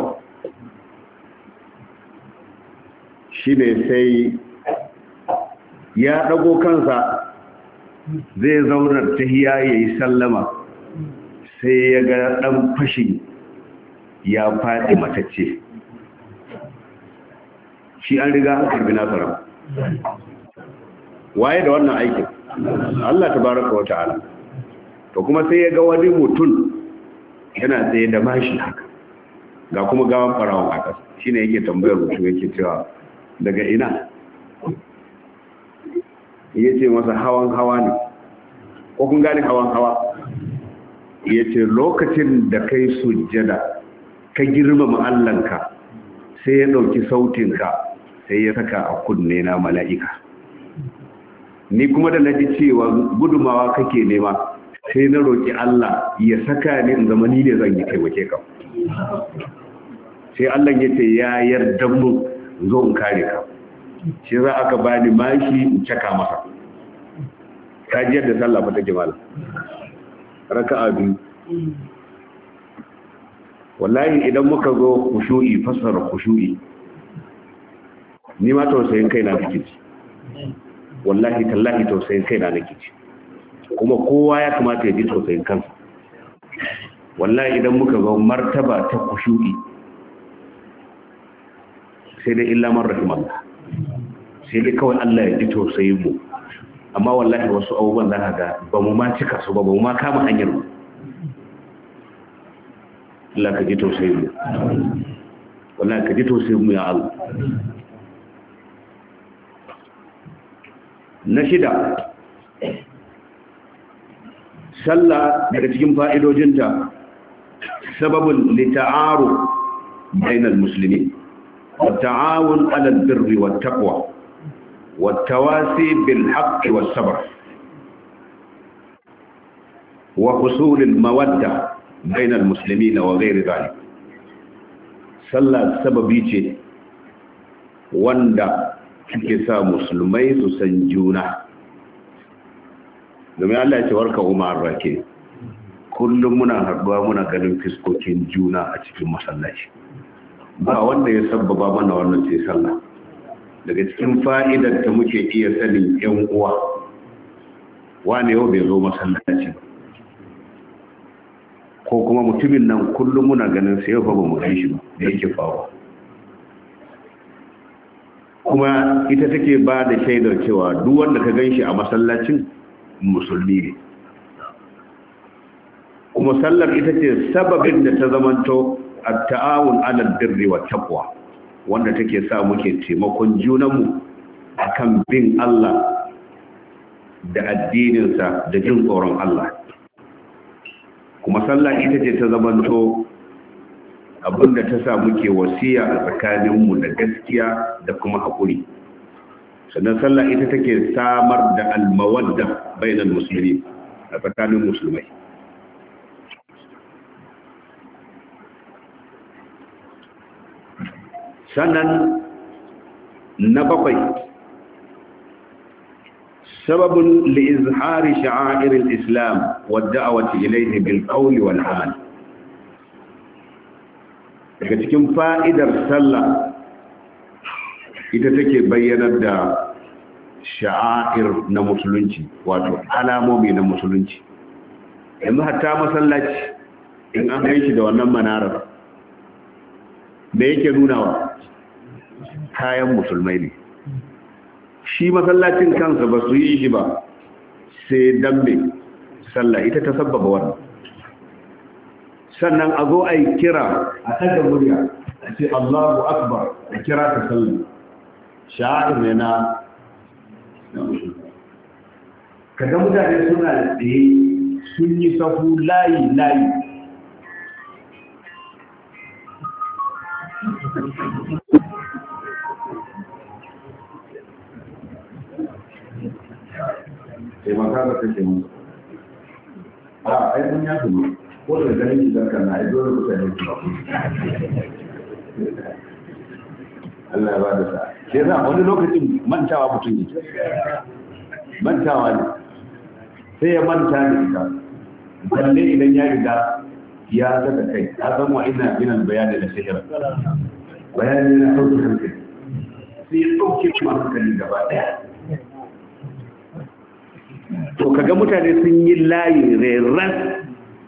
shi ne sai ya ɗago kansa zai zauna tahiya ya yi sallama sai ya ga ɗan fashi ya faɗi matacce shi an riga an karbi nasarar waye da wannan aikin Allah tabaraka wa ta'ala to kuma sai ya ga wani mutum yana tsaye da mashi haka ga kuma gawan farawon a ƙasa shine yake tambayar mutum yake cewa daga ina ya ce masa hawan hawa ne ko kun gane hawan hawa ya ce lokacin da kai sujjada ka girmama Allahnka sai ya ɗauki sautinka sai ya saka a kunne na mala'ika ni kuma da naji cewa gudumawa kake nema sai na roƙi Allah ya saka ni in zama ni ne zan yi taimake ka sai Allah ya ce ya yarda mu zo in kare ka shi za aka bani mashi in caka masa kajiyar da sallah fa take mala raka'a biyu wallahi idan muka zo khushu'i fasara khushu'i ni ma tausayin kaina nake ci wallahi tallahi tausayin kaina nake ci kuma kowa ya kamata ya ji tausayin kansa wallahi idan muka zo martaba ta khushu'i sai dai illa man rahimallah sai dai kawai Allah ya ji tausayin mu amma wallahi wasu abubuwan za ga ba mu ma cika su ba ba mu ma kama hanyar mu Allah ka ji tausayin mu wallahi ka ji tausayin mu ya Allah na shida sallah daga cikin fa'idojinta sababun lita'aru bainal muslimin wa ta'awun 'alal birri wat taqwa والتواسي بالحق والصبر وحصول المودة بين المسلمين وغير ذلك صلى سببي ce wanda suke sa musulmai su san juna domin Allah ya ce warka umar rake kullum muna haɗuwa muna ganin fiskokin juna a cikin masallaci ba wanda ya sabbaba mana wannan sai sallah daga cikin fa'idar ta muke iya sanin ‘yan uwa wane yau bai zo masallaci ko kuma mutumin nan kullum muna ganin sai yau ba mu gan shi ba da yake faruwa kuma ita take ba da shaidar cewa duk wanda ka gan shi a masallacin musulmi ne kuma sallar ita ce sababin da ta zamanto a ta'awun alal birri wa taqwa wanda take sa muke taimakon junanmu akan bin Allah da addininsa da jin tsoron Allah kuma sallah ita ce ta zamanto abinda ta sa muke wasiya a tsakaninmu da gaskiya da kuma haƙuri sannan sallah ita take samar da almawadda bainal muslimin a tsakanin musulmai sannan na bakwai sababun li'izhari sha'airil islam wa da'awati ilayhi bil qawli wal amal daga cikin fa'idar sallah ita take bayyanar da sha'air na musulunci wato alamomi na musulunci yanzu hatta masallaci in an kai shi da wannan manarar da yake nunawa kayan musulmai ne. Shi masallacin kansa ba su yi shi ba sai dambe sallah ita ta sabbaba wannan. Sannan a zo a yi kira a ɗaga murya a ce Allahu Akbar a kira ta sallah sha'ir ne na kaga mutane suna tsaye sun yi sahu layi layi sai maka da kake mu a ai mun ya kuma ko da ganin shi zarka na ai dole mutane su Allah ya ba da sa sai za wani lokacin mantawa mutum ne mantawa ne sai ya manta da ita balle idan ya riga ya saka kai a san wa ina binan bayani da sihir bayani na sauki hankali sai ya ɗauke kuma hankali gaba ɗaya. To kaga mutane sun yi layi reras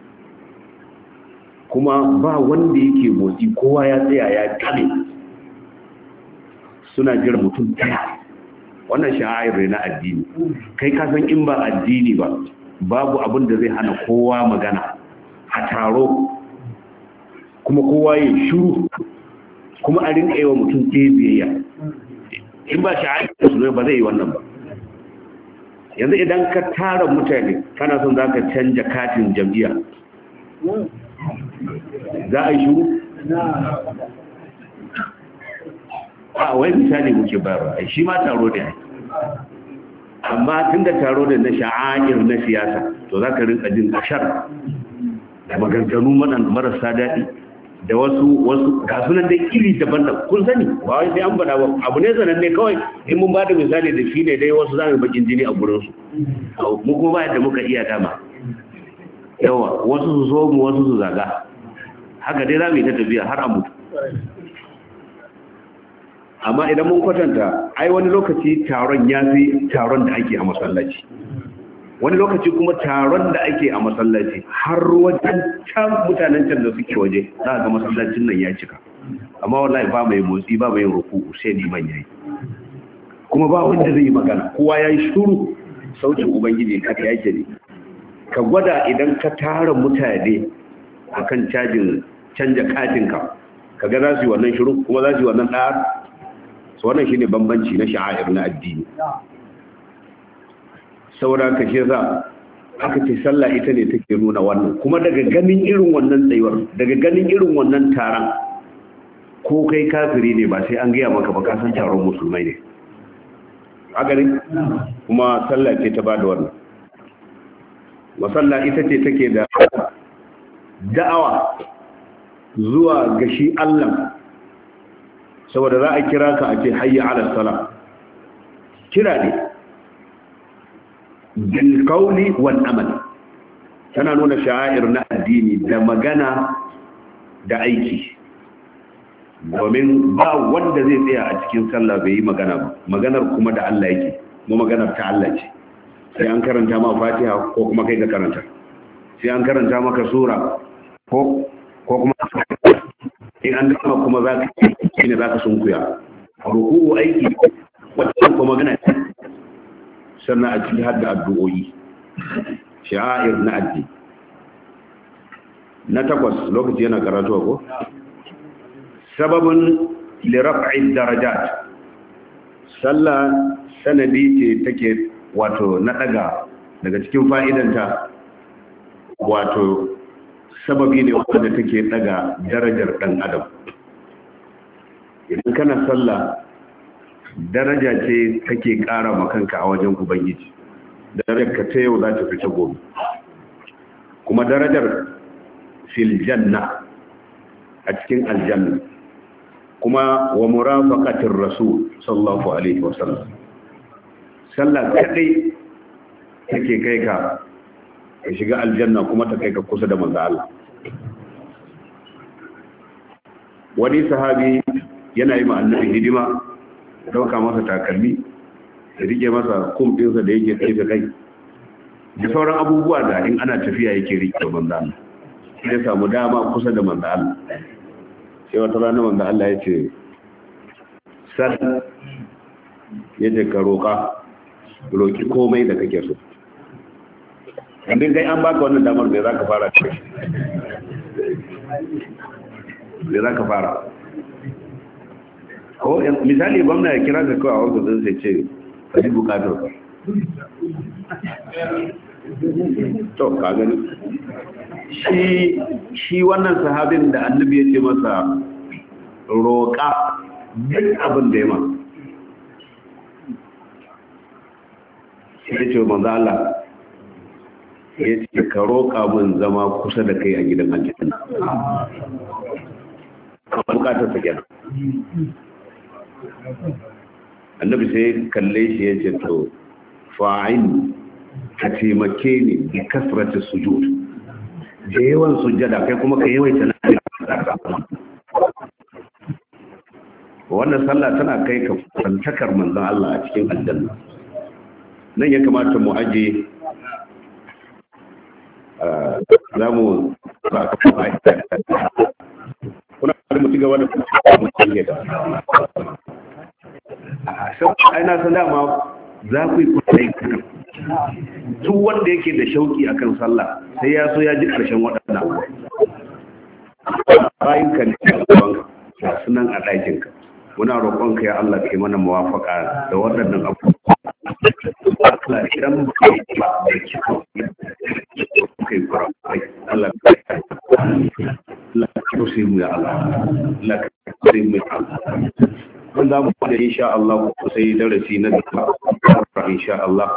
kuma ba wanda yake motsi kowa ya tsaya ya kame suna jira mutum ɗaya. Wannan sha'air na addini kai ka san in ba addini ba babu abin da zai hana kowa magana a taro kuma kowa ya shiru kuma a rinka yi wa mutum ɗaya biyayya. In ba sha'air su ba zai yi wannan ba. Yanzu idan ka tara mutane kana son za ka canja katin jam'iyya za a yi shiru? A wai misali muke bayarwa ai shi ma taro da amma tun da taro da na sha'air na siyasa to za ka rinka jin ashar da maganganu marasa daɗi da wasu wasu gasunan da iri daban da kun sani ba wai sai an bada ba abu ne zanen ne kawai in mun ba da misali da shi ne dai wasu za mu bakin jini a gurinsu mu kuma ba yadda muka iya dama yawa wasu su so mu wasu su zaga haka dai za mu yi ta tafiya har a mutu. Amma idan mun kwatanta ai wani lokaci taron ya fi taron da ake a masallaci wani lokaci kuma taron da ake a masallaci har wajen can mutanen can da suke waje za ga masallacin nan ya cika amma wallahi ba mai motsi ba mai ruku'u sai liman yayi kuma ba wanda zai yi magana kowa yayi shiru sautin ubangiji kaka yake ne. Ka gwada idan ka tara mutane akan cajin canja katinka kaga za su yi wannan shiru kuma za su yi wannan ɗar. So wannan shine bambanci na sha'air na addini. Saboda ka shi za aka ce sallah ita ne take nuna wannan kuma daga ganin irin wannan tsayuwar daga ganin irin wannan taron ko kai kafiri ne ba sai an gaya maka ba ka san taron musulmai ne a gani kuma sallah ce ta bada wannan. Masalla ita ce take da da'awa zuwa ga shi Allah saboda za a kira ka a ce hayya ala sala kira ne bil qawli wal amal tana nuna sha'air na addini da magana da aiki domin ba wanda zai tsaya a cikin sallah bai yi magana ba maganar kuma da Allah yake mu maganar ta Allah ce sai an karanta ma Fatiha ko kuma kai ka karanta sai an karanta maka sura ko ko kuma in an dama kuma za ka shi ne za ka sunkuya ruku'u aiki wacce kuma magana sannan a cikin hadda addu'o'i sha'air na addini. Na takwas lokaci yana karatuwa ko sababun li raf'i darajat sallah sanadi ce take wato na daga daga cikin fa'idanta wato sababi ne wanda take daga darajar dan adam. Idan kana sallah daraja ce take ƙara makanka a wajen ubangiji darajar ka ta yau za ta fita gobe kuma darajar fil janna a cikin aljanna kuma wa murafaqatir rasul sallallahu alaihi wasallam sallah kadai take kai ka ka shiga aljanna kuma ta kai ka kusa da manzo Allah. Wani sahabi yana yi ma annabi hidima dauka masa takalmi da rike masa kum ɗinsa da yake kai da kai da sauran abubuwa da in ana tafiya yake rike manzo Allah sai samu dama kusa da manzo Allah sai wata rana manzo Allah ya ce sal yace ka roka roki komai da kake so indin kai an baka wannan damar me zaka fara me zaka fara ko misali gwamna ya kira ka kawai a wasu sai ce ka ji bukatar to ka gani shi shi wannan sahabin da annabi ya ce masa roƙa duk abin da ya ma ya ce manzo Allah ya ce ka roƙa mun zama kusa da kai a gidan aljanna ka bukatar sa kenan annabi sai kalle shi ya ce to fa'in ka taimake ni bi kasratu sujud da yawan sujjada kai kuma ka yawaita nafila wannan sallah tana kai ka fantakar manzon Allah a cikin aljanna nan ya kamata mu aje za mu ba ka fa'ida kuna da mutu gaba da mutum ya da ai na san dama za ku yi kudai duk wanda yake da shauki akan sallah sai ya so ya ji karshen waɗannan bayan ka ne ga sunan a ɗakin ka muna roƙon ka ya Allah ke mana muwafaka da waɗannan abubuwa Allah idan ba kai ba da kiko kai fara Allah Allah ka rusi mu ya Allah Allah ka rusi mu ya Allah kun za mu fara insha Allah sai darasi na gaba insha Allah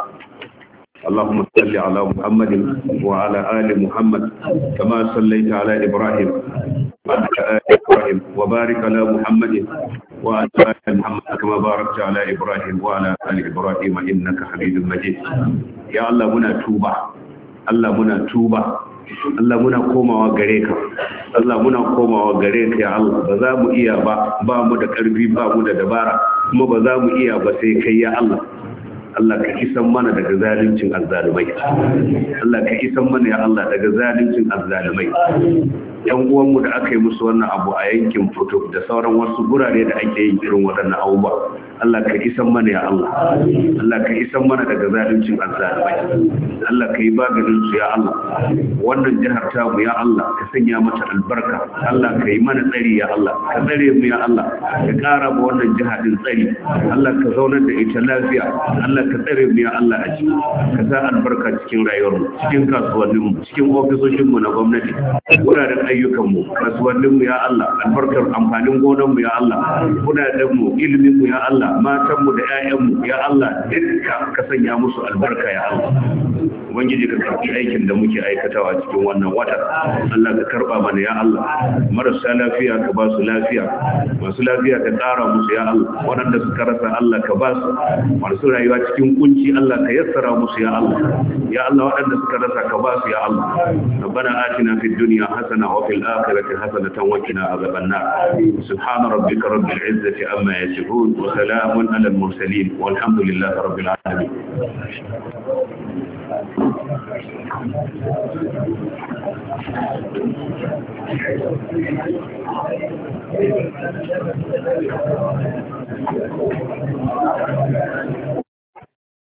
اللهم صل على محمد وعلى آل محمد كما صليت على إبراهيم وعلى آل إبراهيم وبارك على محمد وعلى آل محمد كما باركت على إبراهيم وعلى آل إبراهيم إنك حميد مجيد يا الله منا توبة الله منا توبة Allah muna komawa gare ka Allah muna komawa gare ka ya Allah ba za mu iya ba ba mu da ƙarfi ba mu da dabara kuma ba za mu iya ba sai kai ya Allah Allah ka isan mana daga zaluncin azzalumai Allah ka isan mana ya Allah daga zaluncin azzalumai yan uwanmu da aka yi musu wannan abu a yankin Futuk da sauran wasu gurare da ake yin irin waɗannan abubuwa Allah ka isan mana ya Allah Allah ka isan mana daga zaluncin azzalumai Allah ka yi maganin su ya Allah wannan jihar ta mu ya Allah ka sanya mata albarka Allah ka yi mana tsari ya Allah ka tsare mu ya Allah ka ƙara ba wannan jiha din tsari Allah ka zaunar da ita lafiya Allah ka tsare mu ya Allah a ciki ka sa albarka cikin rayuwar mu cikin kasuwannin mu cikin ofisoshin mu na gwamnati wuraren ayyukan mu kasuwannin mu ya Allah albarkar amfanin gonan mu ya Allah kudaden mu ilimin mu ya Allah matan mu da ƴaƴan mu ya Allah dukka ka sanya musu albarka ya Allah ubangiji ka karbi aikin da muke aikatawa cikin wannan wata Allah ka karba mana ya Allah marasa lafiya ka ba su lafiya masu lafiya ka ƙara musu ya Allah waɗanda suka rasa Allah ka ba su masu rayuwa cikin kunci Allah ka yassara musu ya Allah ya Allah waɗanda suka rasa ka ba su ya Allah rabbana atina fid dunya hasana wa fil akhirati hasanatan wa qina adhaban nar subhana rabbika rabbil izzati amma yasifun wa salamun alal mursalin walhamdulillahi rabbil alamin Thank you.